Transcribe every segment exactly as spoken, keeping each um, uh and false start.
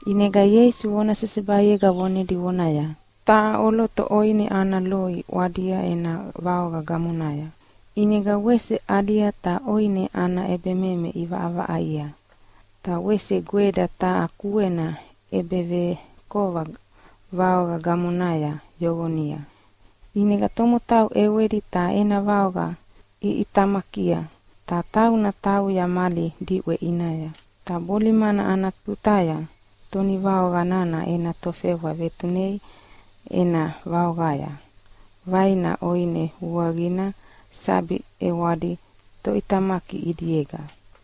Inega Yesu ona sesebaiega wone di wonaya. Ta oloto oine ana loi wadia ena vaoga gamunaya. Inega wese adia ta oine ana ebememe iva ava aia. Ta wese gweda ta akuena ebeve kova vaoga gamunaya yogonia. Inega tomo tau ewedi ta ena vaoga i itamakia. Ta tau na tau ya mali diwe inaya. Ta bolimana ana tutaya. Toni vaoga nana ena tofewa vetunei ena vaogaya. Vaina oine uagina sabi ewadi to itamaki idiega.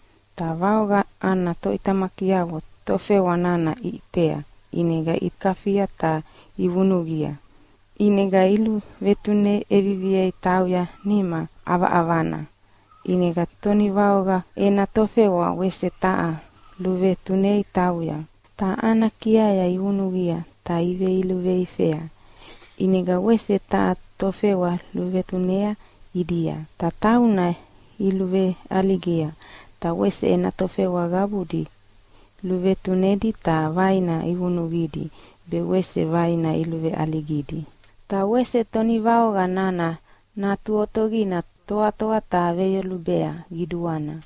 Ta vaoga ana to itamaki awo tofewa nana itea. Inega ikafia ta ivunugia. Inega ilu vetune evivie tauya nima ava avana. Inega toni vaoga ena tofewa wese taa luve tunei tauya. Ta ana kiaya ivunugia ta ive iluve ifea. Inega wese ta tofewa luve tunea idia. Ta tauna iluve aligia. Ta wese ena tofewa gabudi. Luve tunedi ta vaina ivunugidi. Be wese vaina iluve aligidi. Ta wese toni vaoga nana na tuotogina toa toa ta veyo lubea giduana.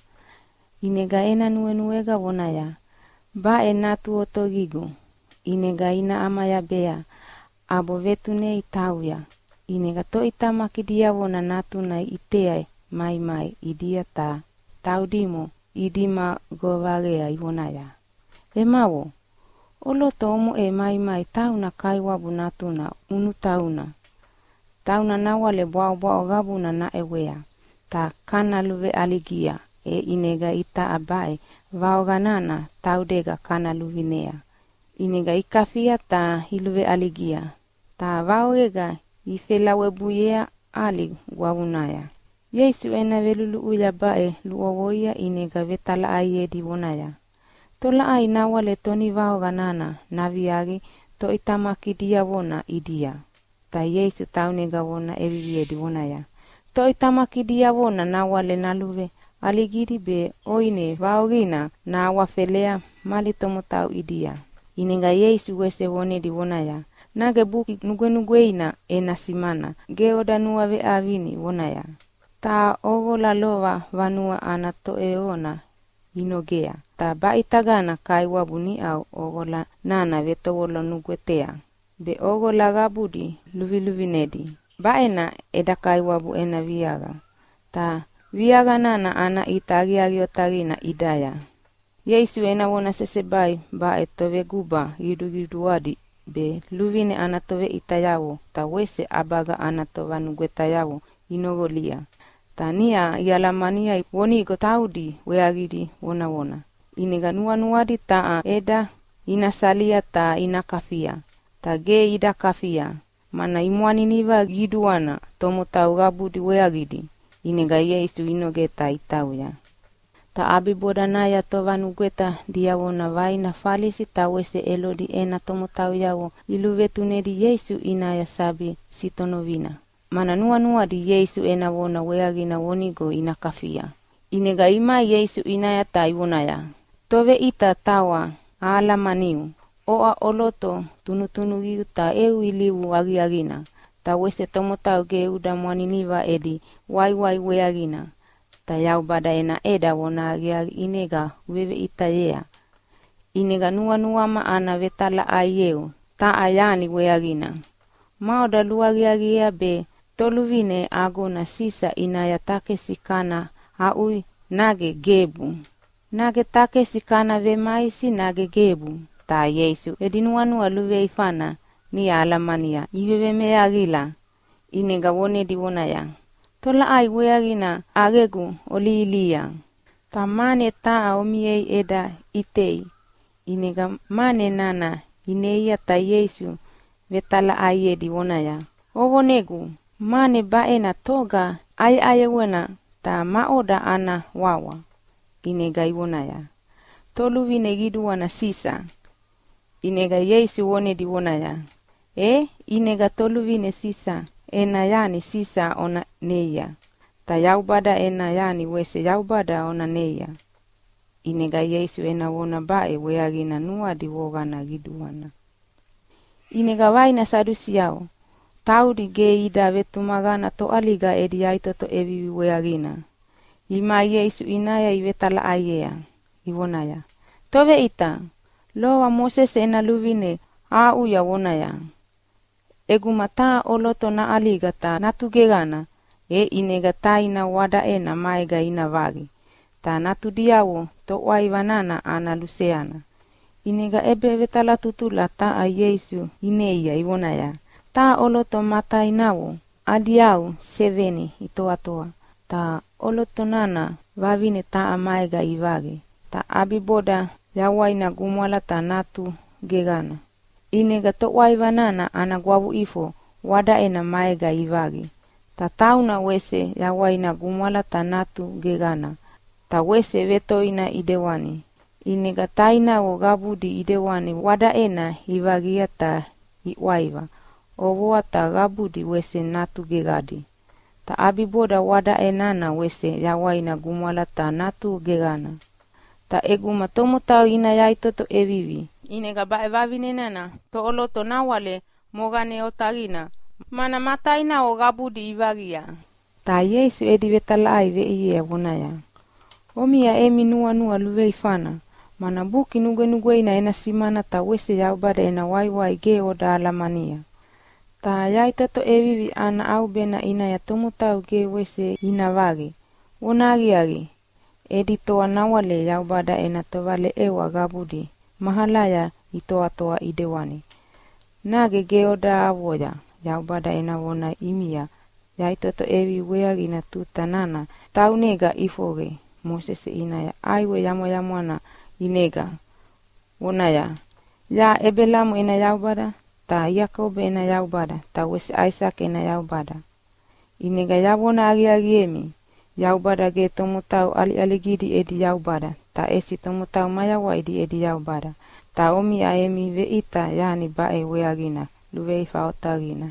Inega ena nuenuega wonaya. Ba ena tuotogigu. Inega ina amaya bea. Abo vetune itauya. Inega to itamaki dia wona natuna itea mai mai idia ta taudimo idima govagea iwonaya. Emawo. Olo tomo e mai mai tauna kaiwabu natuna unu tauna. Tauna nawale boao boao gabuna na ewea. Ta kana luve aligia. E inega ita abae. Vaoga nana taudega kana luvinea. Inega ikafia ta iluve aligia. Ta vaogega ifelawe buyea ali wawunaya. Yesu ena velulu uya bae luowoia inega vetala aie di wonaya. Tola ai nawale toni vaoga nana naviagi to itamaki dia wona idia. Ta Yesu taunega wona evivie di wonaya. To itamaki dia wona nawale naluve aligidi be oine vaogina na awafelea mali tomotau idia. Inega Yesu wese wone di wonaya. Nage buki nuguenugueina ena simana. Geoda nuave avini wonaya. Ta ogola lova vanua ana to eona inogea. Ta baitagana kaiwabu ni au ogola nana vetowolo nuguetea. Be ogola gabudi luviluvinedi. Baena eda kaiwabu ena viaga. Ta viaga nana ana itagi agiotagina idaya. Yesu ena wona sesebai bae tove guba gidu gidu wadi. Be luvine ana tove itayawo. Ta wese abaga ana tova nuguetayawo inogolia. Ta nia ialamania woni gotaudi weagidi wona wona. Inega nua nuadi taa eda inasalia ta inakafia. Ta ge ida kafia. Mana imuani niva giduana tomotau gabudi weagidi. Inega Yesu inogeta itauya. Ta abiboda naya tova nugueta dia wona vaina falisi ta wese elodi ena tomotau yawo iluve tunedi Yesu inaya sabi sitonovina. Mana nua nua di Yesu ena wona weagina wonigo inakafia. Inega ima Yesu inaya ta iwonaya. Tove ita tawa ala maniu. Oa oloto tunutunu giu ta eu iliu agiagina. Ta wese tomotau ge uda mwani niva edi wai wai weagina. Ta yau bada ena eda wona agiag inega wewe ita yea. Inega nua nua ma ana vetala aieu. Ta ayani weagina. Maoda luagiagia be toluvine agona sisa inaya take sikana aui nage gebu. Nage take sikana ve maisi nage gebu. Ta Yesu edinuanua luve ifana ni alamania iwewe me agila. Inega wone di wonaya. Tola ai weagina agegu oli ilia. Ta mane taa omiei eda itei. Inega mane nana ineia ta Yesu vetala aie di wonaya. Owo negu mane baena toga ai ayewena ta maoda ana wawa. Inega iwonaya. Toluvine giduana sisa. Inega Yesu wone di wonaya. E inega toluvine sisa. Ena yani sisa ona neia. Ta yaubada ena yani wese yaubada ona neia. Inega Yesu ena wona bae weagina nuadi wogana giduana. Inega waina Sadusiao, taudi ge ida vetumagana to aliga edi aitoto evivi weagina. Ima Yesu inaya ivetala ayea, ivonaya. Tove ita, loa Moses ena luvine a uya wonaya. Eguma taa oloto na aliga ta natugegana, e inega taina wada ena maega ina vagi. Ta natu diawo to waivanana ana luseana. Inega ebe vetala tutula ta a Yesu ineia ivonaya. Ta oloto mata inawo, adiau seveni itoa toa. Ta oloto nana vavine ta amaega ivagi. Ta abiboda yawaina gumwala ta natu gegana. Inega to waivanana ana guavu ifo wada ena maega ivagi. Ta tauna wese yawaina gumwala ta natu gegana. Ta wese vetoina idewani. Inega taina wo gabudi idewani wada ena ivagia ta iwaiva. Ovoa ta gabudi wese natu gegadi. Ta abiboda wada enana wese yawaina gumwala ta natu gegana. Ta eguma tomotau ina yaitoto evivi. Inega bae vavinenana to oloto nawale mogane otagina. Mana mataina o gabudi ivagia. Ta Yesu edi vetala ai veiea vonaya. Omia emi nua nua luvei fana. Mana buki nugue nugueina ena simana ta wese yaubada ena waiwai ge oda alamania. Ta yaitoto evivi ana au bena ina ya tomotau ge wese ina vagi. Wonagi agi. Edi toa nawale yaubada ena tovale ewa gabudi. Mahalaya itoa toa idewani. Nage ge oda avoya. Yaubada ena wona imia. Yaitoto evi weagina tuta nana. Taunega ifoge. Moses inaya aiwe yamo yamuana inega. Wonaya. Ya ebelamu ena yaubada. Ta Yakob ena yaubada. Ta wese Isaac ena yaubada. Inega yawona agi agi emi. Yaubada ge tomotau ali aligidi edi yaubada. Ta esi tomotau mayawa edi edi yaubada. Ta omi aemi veita yani bae weagina. Luvei faotagina.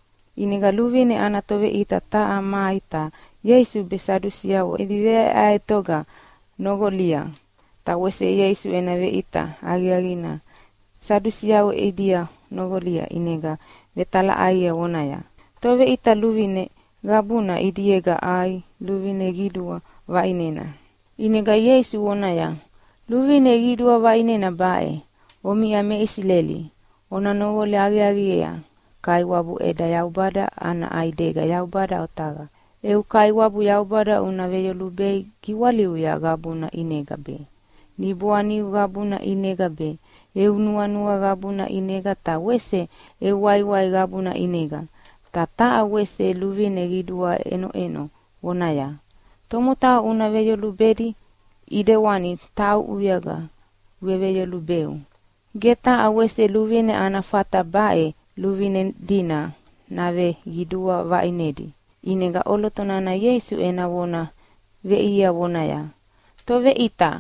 Inega luvine ana tove ita ta ama ita. Yesu be Sadusiao edi vea aetoga nogolia. Ta wese Yesu ena veita agiagina. Sadusiao edia nogolia inega vetala aia wonaya. Tove ita luvine gabuna idiega ai luvine gidua vainena. Inega Yesu wonaya. Luvine gidua vainena bae. Omi ame isileli. Ona nogole agiagiea. Kaiwabu eda yaubada ana aidega yaubada otaga. Eu kaiwabu yaubada una veyolubei kiwaliu ya gabuna inega be. Nibuaniu gabuna inega be. Eu nua nua gabuna inega ta wese eu waiwai gabuna inega. Ta taa wese luvine gidua eno eno wonaya. Tomota una veyolubedi idewani tau uyaga weveyolubeu. Geta awese luvine anafata bae luvine dina nave gidua vainedi. Inega olotonana Yesu ena wona veia wonaya. Tove ita.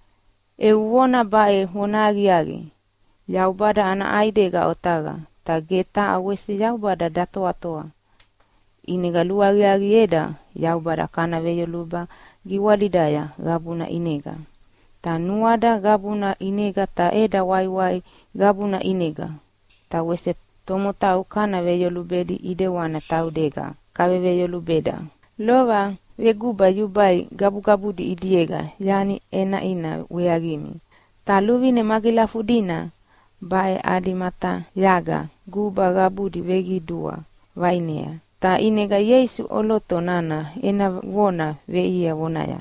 Eu wona bae wona agiagi. Yaubada ana aidega otaga. Ta geta awese yaubada dato atoa. Inega luagi agi eda. Yaubada kana veyoluba giwalidaya gabuna inega. Ta nuada gabuna inega ta eda waiwai gabuna inega. Ta wese tomotau kana veyolubedi idewana taudega. Kave veyolubeda. Lova veguba yubai gabu gabudi idiega. Yani ena ina weagimi. Ta luvine magilafudina. Bae adimata yaga. Guba gabudi vegidua. Vainea. Ta inega Yesu oloto nana ena wona veia wonaya.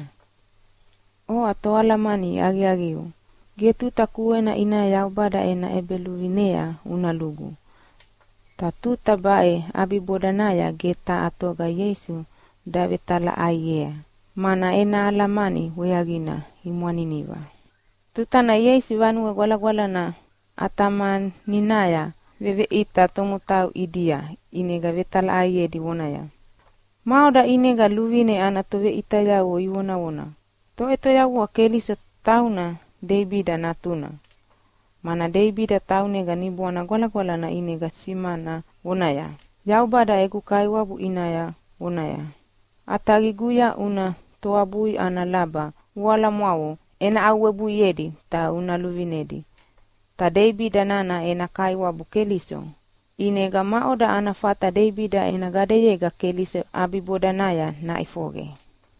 O ato alamani agi agiu. Getuta kuena ina yaubada ena ebeluvinea unalugu. Ta tuta bae abibodanaya geta atoga Yesu davetala aiea. Mana ena alamani weagina imwaniniva. Tutana Yesu vanue gwala gwala na ataman ninaya veve ita tomotau idia inega vetala aiea di wonaya. Mauda inega luvine ana tove ita yawo iwona wona. To eto yawo keliso tauna Davida natuna. Mana Davida taunega nibuana gwala gwala na inega simana wonaya. Yaubada egu kaiwabu inaya wonaya. Atagiguya una toabui ana laba wala mwawo ena auwebu yedi ta una luvinedi. Ta Deibida nana ena kaiwabu keliso. Inega maoda ana fata Deibida ena gadeyega keliso abibodanaya na ifoge.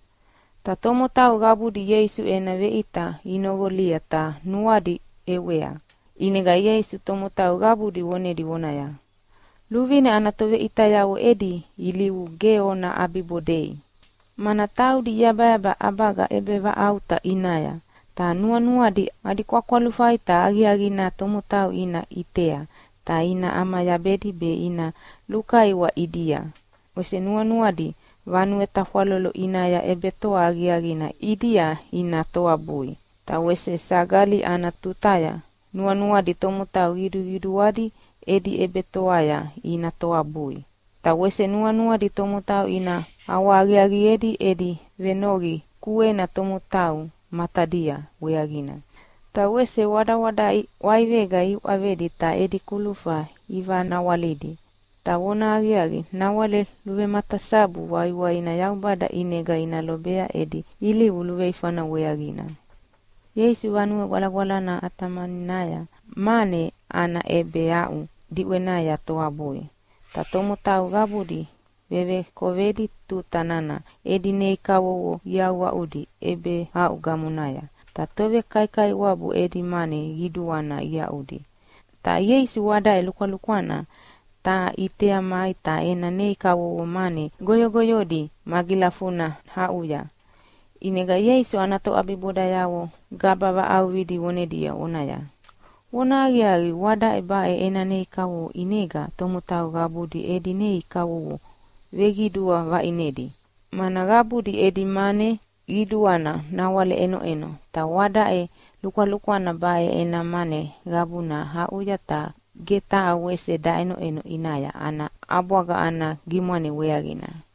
Ta tomo tau gabudi Yesu ena veita inogolia ta nuadi ewea. Inega Yesu tomo tau gabudi wonedi wonaya. Luvine ana tove itayawo edi iliu geona abibodei. Mana tau di yaba-yaba abaga ebeva auta inaya. Ta nua-nua di adikwakwalufai ta agi-agi na tomo tau ina itea. Ta ina ama yabedi be ina lukai wa idia. Wese nua-nua di vanue tafwalolo inaya ebe toa agi-agi na idia ina toa bui. Ta wese sagali ana tutaya. Nua-nua di tomo tau gidu-gidu wadi edi ebe toaya ina toa bui. Ta wese nua-nua di tomo tau ina awa agi-agi edi edi venogi kue na tomo tau matadia weagina. Ta wese wada-wada waivega iwavedi ta edi kulufa iva nawalidi. Ta wona agi-agi nawale luve matasabu waiwai na yaubada inega ina lobea edi ili uluve ifana weagina. Yesu vanue wala-wala na atamanaya mane ana ebe au diwenaya toa bui. Ta tomo tau gabudi bebe kovedi tutanana edi nei kawowo yawa udi ebe au gamunaya. Ta tove kai-kai wabu edi mane giduana ia udi. Ta Yesu wada e lukwa-lukwana ta itea mai ta ena nei kawowo mane goyo-goyodi magilafuna hauya. Inega Yesu anato abibodayawo gabava au vidi wonedia onaya. Wona agi-agi wada eba e ena nei kawo inega tomo tau gabudi edi nei kawo vegidua va inedi. Mana gabudi edi mane giduana nawale eno-eno. Ta wada e lukwa-lukwana ba e ena mane gabuna hauya ta geta awese da eno-eno inaya ana abwaga ana gimwane weagina.